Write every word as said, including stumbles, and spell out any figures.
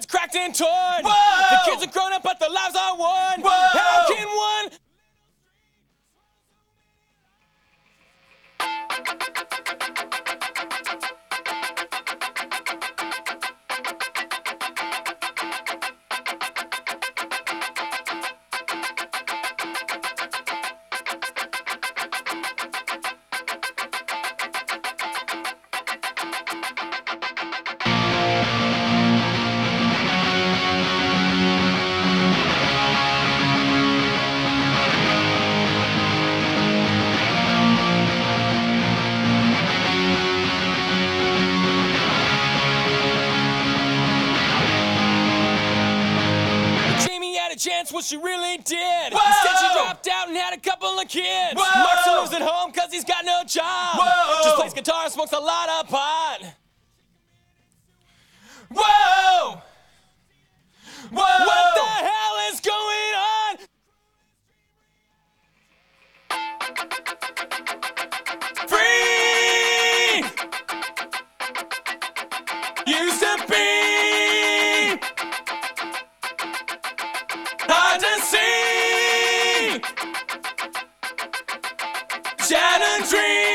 cracked and torn. Whoa! The kids are grown up, but their lives are worn. Whoa! How can one? Chance what she really did. Whoa! Instead she dropped out and had a couple of kids. Whoa! Mark still lives at home cause he's got no job. Whoa! Just plays guitar and smokes a lot of pot. Whoa! Whoa! What the hell is going on? Free! Used to be hard to see. Shattered dreams.